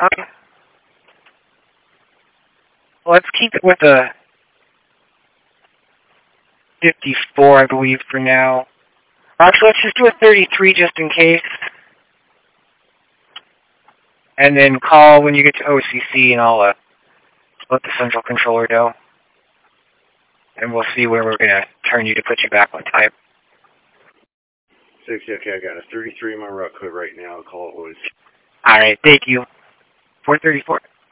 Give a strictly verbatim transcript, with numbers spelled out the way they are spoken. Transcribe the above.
Um, let's keep it with a fifty-four, I believe, for now. Actually, let's just do a thirty-three just in case. And then call when you get to O C C, and I'll uh, let the central controller know. And we'll see where we're going to turn you to put you back on type. sixty, okay, I got a thirty-three in my route code right now. I'll call it Woods. All right, thank you. four thirty-four.